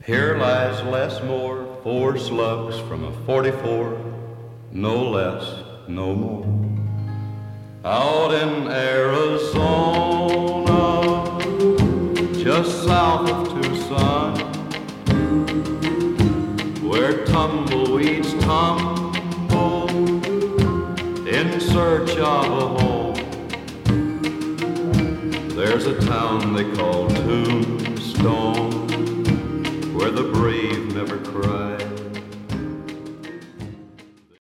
Here lies Les Moore, 4 slugs from a 44, no less, no more. Out in Arizona, just south of Tucson, where tumbleweeds tumble in search of a home. There's a town they call Tombstone, where the brave never cry.